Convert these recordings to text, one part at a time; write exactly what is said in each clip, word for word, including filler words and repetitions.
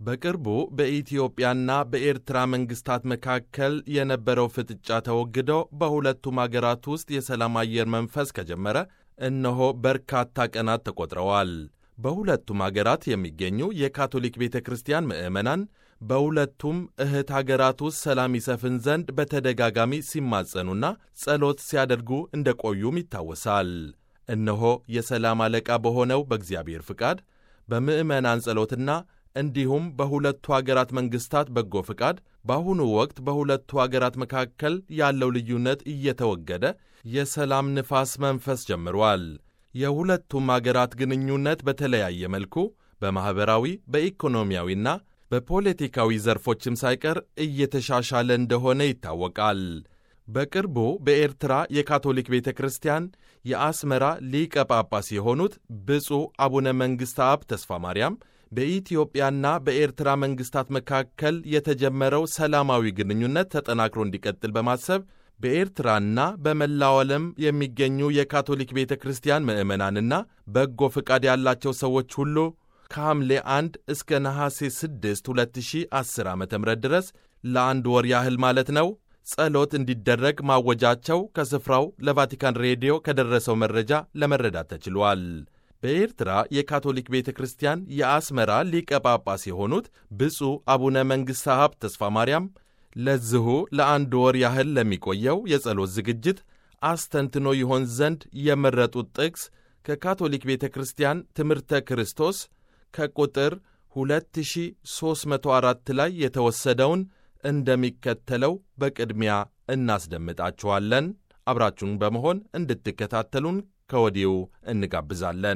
በቅርቡ በኢትዮጵያና በኤርትራ መንግስታት መካከል የነበረው ፍጥጫ ተወግዶ በሁለቱም አገራት ውስጥ የሰላም አየር መንፈስ ከጀመረ እነሆ በርካታ ቀናት ተቆጥረዋል። በሁለቱም አገራት የሚገኙ የካቶሊክ ቤተ ክርስቲያን ምዕመናን በሁለቱም እህት አገራት ውስጥ ሰላም ይሰፍን ዘንድ በተደጋጋሚ ሲማጸኑና ጸሎት ሲያደርጉ እንደቆዩም ይታወሳል። እነሆ የሰላም አለቃ በሆነው በእግዚአብሔር ፍቃድ በምዕመናን ጸሎትና እንዲሁም በሁለቱ አገራት መንግስታት በጎ ፍቃድ በአሁኑ ወቅት በሁለቱ አገራት መካከል ያለው ልዩነት እየተወገደ የሰላም ንፋስ መንፈስ ጀምሯል። የሁለቱም አገራት ግንኙነት በተለያየ መልኩ በማኅበራዊ፣ በኢኮኖሚያዊና በፖለቲካዊ ዘርፎችም ሳይቀር እየተሻሻለ እንደሆነ ይታወቃል። በቅርቡ በኤርትራ የካቶሊክ ቤተ ክርስቲያን የአስመራ ሊቀ ጳጳስ የሆኑት ብፁዕ አቡነ መንግሥተ አብ ተስፋ ማርያም በኢትዮጵያና በኤርትራ መንግስታት መካከል የተጀመረው ሰላማዊ ግንኙነት ተጠናክሮ እንዲቀጥል በማሰብ በኤርትራና በመላው ዓለም የሚገኙ የካቶሊክ ቤተ ክርስቲያን ምዕመናንና በጎ ፍቃድ ያላቸው ሰዎች ሁሉ ከሐምሌ አንድ እስከ ነሐሴ ስድስት ሁለት ሺህ አስር ዓ ም ድረስ ለአንድ ወር ያህል ማለት ነው ጸሎት እንዲደረግ ማወጃቸው ከስፍራው ለቫቲካን ሬዲዮ ከደረሰው መረጃ ለመረዳት ተችሏል። በኤርትራ የካቶሊክ ቤተ ክርስቲያን የአስመራ ሊቀ ጳጳስ የሆኑት ብፁዕ አቡነ መንግሥተ አብ ተስፋ ማርያም ለዚሁ ለአንድ ወር ያህል ለሚቆየው የጸሎት ዝግጅት አስተንትኖ ይሆን ዘንድ የመረጡት ጥቅስ ከካቶሊክ ቤተ ክርስቲያን ትምህርተ ክርስቶስ ከቁጥር ሁለት ሺህ ሦስት መቶ አራት ላይ የተወሰደውን እንደሚከተለው በቅድሚያ እናስደምጣችኋለን። አብራችሁን በመሆን እንድትከታተሉን ከወዲሁ እንጋብዛለን።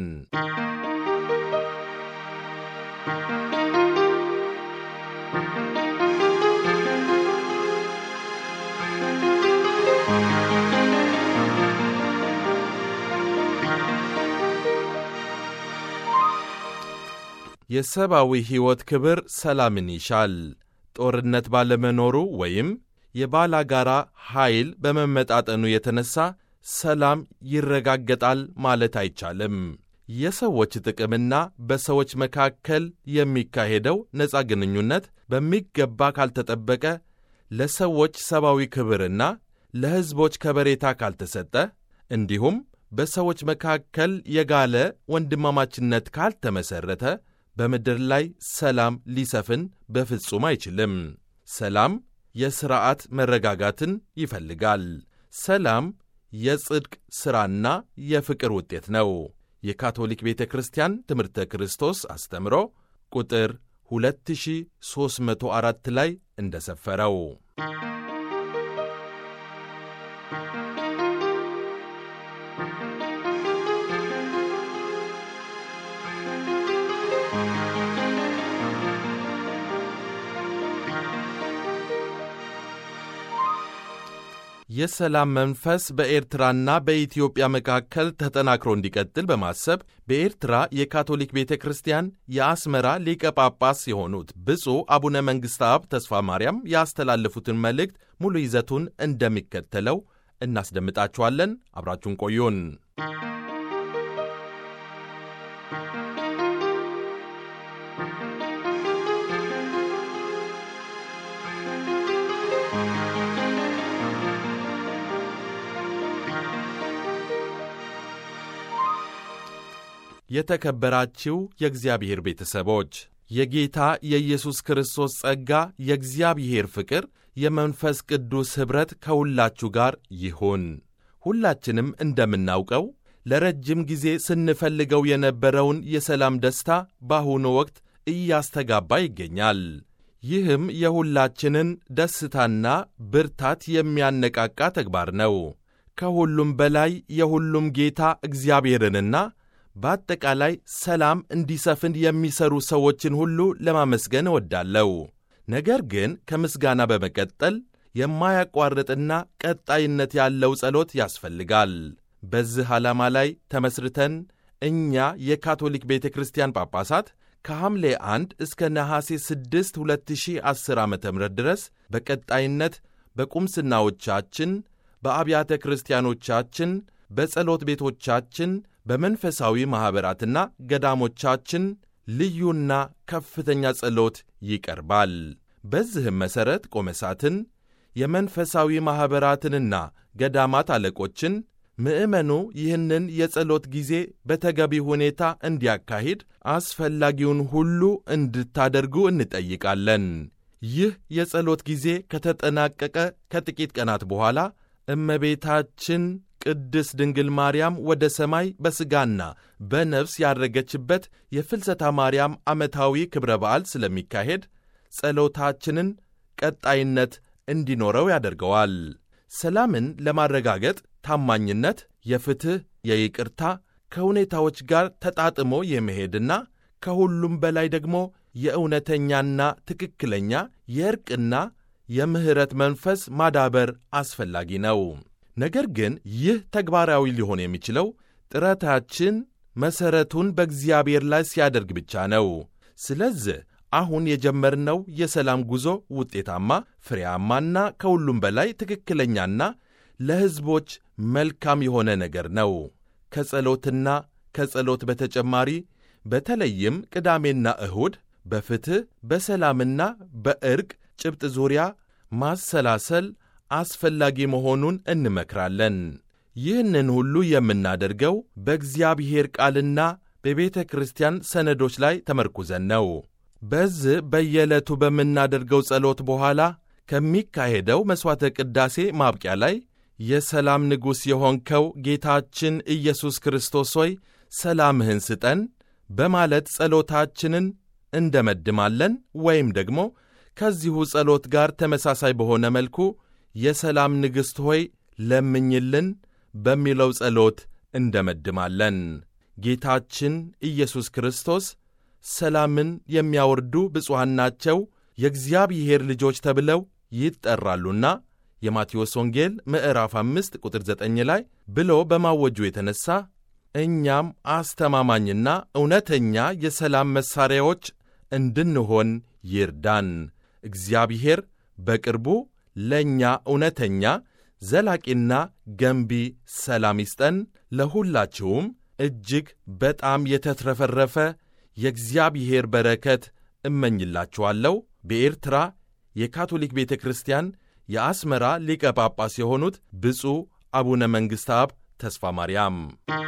የሰብአዊ ሕይወት ክብር ሰላምን ይሻል። ጦርነት ባለመኖሩ ወይም የባላጋራ ኃይል በመመጣጠኑ የተነሳ ሰላም ይረጋገጣል ማለት አይቻልም። የሰዎች ጥቅምና በሰዎች መካከል የሚካሄደው ነፃ ግንኙነት በሚገባ ካልተጠበቀ፣ ለሰዎች ሰብአዊ ክብርና ለሕዝቦች ከበሬታ ካልተሰጠ፣ እንዲሁም በሰዎች መካከል የጋለ ወንድማማችነት ካልተመሠረተ በምድር ላይ ሰላም ሊሰፍን በፍጹም አይችልም። ሰላም የሥርዓት መረጋጋትን ይፈልጋል። ሰላም የጽድቅ ሥራና የፍቅር ውጤት ነው። የካቶሊክ ቤተ ክርስቲያን ትምህርተ ክርስቶስ አስተምሮ ቁጥር ሁለት ሺህ ሦስት መቶ አራት ላይ እንደ ሰፈረው የሰላም መንፈስ በኤርትራና በኢትዮጵያ መካከል ተጠናክሮ እንዲቀጥል በማሰብ በኤርትራ የካቶሊክ ቤተ ክርስቲያን የአስመራ ሊቀ ጳጳስ የሆኑት ብፁዕ አቡነ መንግሥተ አብ ተስፋ ማርያም ያስተላለፉትን መልእክት ሙሉ ይዘቱን እንደሚከተለው እናስደምጣችኋለን። አብራችሁን ቆዩን። የተከበራችሁ የእግዚአብሔር ቤተሰቦች የጌታ የኢየሱስ ክርስቶስ ጸጋ፣ የእግዚአብሔር ፍቅር፣ የመንፈስ ቅዱስ ኅብረት ከሁላችሁ ጋር ይሁን። ሁላችንም እንደምናውቀው ለረጅም ጊዜ ስንፈልገው የነበረውን የሰላም ደስታ በአሁኑ ወቅት እያስተጋባ ይገኛል። ይህም የሁላችንን ደስታና ብርታት የሚያነቃቃ ተግባር ነው። ከሁሉም በላይ የሁሉም ጌታ እግዚአብሔርንና በአጠቃላይ ሰላም እንዲሰፍን የሚሰሩ ሰዎችን ሁሉ ለማመስገን እወዳለሁ። ነገር ግን ከምስጋና በመቀጠል የማያቋርጥና ቀጣይነት ያለው ጸሎት ያስፈልጋል። በዚህ ዓላማ ላይ ተመስርተን እኛ የካቶሊክ ቤተ ክርስቲያን ጳጳሳት ከሐምሌ አንድ እስከ ነሐሴ ስድስት ሁለት ሺህ አስር ዓ ም ድረስ በቀጣይነት በቁምስናዎቻችን፣ በአብያተ ክርስቲያኖቻችን፣ በጸሎት ቤቶቻችን፣ በመንፈሳዊ ማኅበራትና ገዳሞቻችን ልዩና ከፍተኛ ጸሎት ይቀርባል። በዚህም መሠረት ቆመሳትን፣ የመንፈሳዊ ማኅበራትንና ገዳማት አለቆችን ምዕመኑ ይህንን የጸሎት ጊዜ በተገቢ ሁኔታ እንዲያካሂድ አስፈላጊውን ሁሉ እንድታደርጉ እንጠይቃለን። ይህ የጸሎት ጊዜ ከተጠናቀቀ ከጥቂት ቀናት በኋላ እመቤታችን ቅድስት ድንግል ማርያም ወደ ሰማይ በሥጋና በነፍስ ያረገችበት የፍልሰታ ማርያም ዓመታዊ ክብረ በዓል ስለሚካሄድ ጸሎታችንን ቀጣይነት እንዲኖረው ያደርገዋል። ሰላምን ለማረጋገጥ ታማኝነት፣ የፍትሕ፣ የይቅርታ፣ ከሁኔታዎች ጋር ተጣጥሞ የመሄድና ከሁሉም በላይ ደግሞ የእውነተኛና ትክክለኛ የእርቅና የምሕረት መንፈስ ማዳበር አስፈላጊ ነው። ነገር ግን ይህ ተግባራዊ ሊሆን የሚችለው ጥረታችን መሠረቱን በእግዚአብሔር ላይ ሲያደርግ ብቻ ነው። ስለዚህ አሁን የጀመርነው የሰላም ጉዞ ውጤታማ፣ ፍሬያማና ከሁሉም በላይ ትክክለኛና ለሕዝቦች መልካም የሆነ ነገር ነው። ከጸሎትና ከጸሎት በተጨማሪ በተለይም ቅዳሜና እሁድ በፍትሕ፣ በሰላምና በዕርቅ ጭብጥ ዙሪያ ማሰላሰል አስፈላጊ መሆኑን እንመክራለን። ይህንን ሁሉ የምናደርገው በእግዚአብሔር ቃልና በቤተ ክርስቲያን ሰነዶች ላይ ተመርኩዘን ነው። በዚህ በየዕለቱ በምናደርገው ጸሎት በኋላ ከሚካሄደው መሥዋዕተ ቅዳሴ ማብቂያ ላይ የሰላም ንጉሥ የሆንከው ጌታችን ኢየሱስ ክርስቶስ ሆይ ሰላምህን ስጠን በማለት ጸሎታችንን እንደመድማለን። ወይም ደግሞ ከዚሁ ጸሎት ጋር ተመሳሳይ በሆነ መልኩ የሰላም ንግሥት ሆይ ለምኝልን በሚለው ጸሎት እንደመድማለን። ጌታችን ኢየሱስ ክርስቶስ ሰላምን የሚያወርዱ ብፁዓን ናቸው የእግዚአብሔር ልጆች ተብለው ይጠራሉና የማቴዎስ ወንጌል ምዕራፍ አምስት ቁጥር ዘጠኝ ላይ ብሎ በማወጁ የተነሣ እኛም አስተማማኝና እውነተኛ የሰላም መሣሪያዎች እንድንሆን ይርዳን። እግዚአብሔር በቅርቡ ለእኛ እውነተኛ ዘላቂና ገንቢ ሰላም ይስጠን። ለሁላችሁም እጅግ በጣም የተትረፈረፈ የእግዚአብሔር በረከት እመኝላችኋለሁ። በኤርትራ የካቶሊክ ቤተ ክርስቲያን የአስመራ ሊቀ ጳጳስ የሆኑት ብፁዕ አቡነ መንግሥተ አብ ተስፋ ማርያም።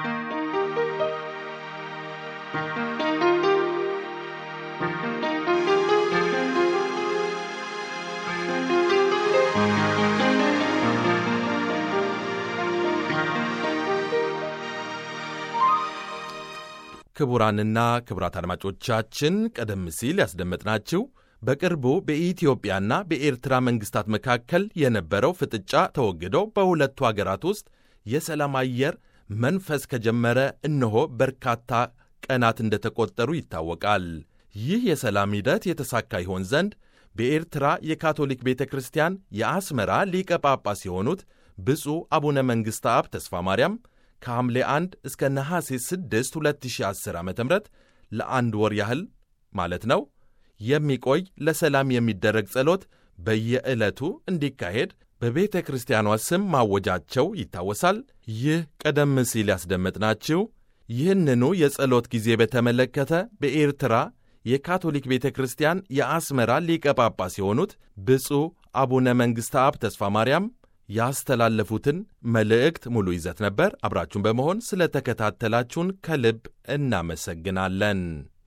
ክቡራንና ክቡራት አድማጮቻችን ቀደም ሲል ያስደመጥናችሁ በቅርቡ በኢትዮጵያና በኤርትራ መንግሥታት መካከል የነበረው ፍጥጫ ተወግዶ በሁለቱ አገራት ውስጥ የሰላም አየር መንፈስ ከጀመረ እነሆ በርካታ ቀናት እንደተቆጠሩ ይታወቃል። ይህ የሰላም ሂደት የተሳካ ይሆን ዘንድ በኤርትራ የካቶሊክ ቤተ ክርስቲያን የአስመራ ሊቀ ጳጳስ የሆኑት ብፁዕ አቡነ መንግሥተ አብ ተስፋ ማርያም ከሐምሌ አንድ እስከ ነሐሴ ስድስት ሁለት ሺህ አስር ዓ ም ለአንድ ወር ያህል ማለት ነው የሚቆይ ለሰላም የሚደረግ ጸሎት በየዕለቱ እንዲካሄድ በቤተ ክርስቲያኗ ስም ማወጃቸው ይታወሳል። ይህ ቀደም ሲል ያስደመጥናችሁ ይህንኑ የጸሎት ጊዜ በተመለከተ በኤርትራ የካቶሊክ ቤተ ክርስቲያን የአስመራ ሊቀ ጳጳስ የሆኑት ብፁዕ አቡነ መንግሥተ አብ ተስፋ ማርያም ያስተላለፉትን መልእክት ሙሉ ይዘት ነበር። አብራችሁን በመሆን ስለ ተከታተላችሁን ከልብ እናመሰግናለን።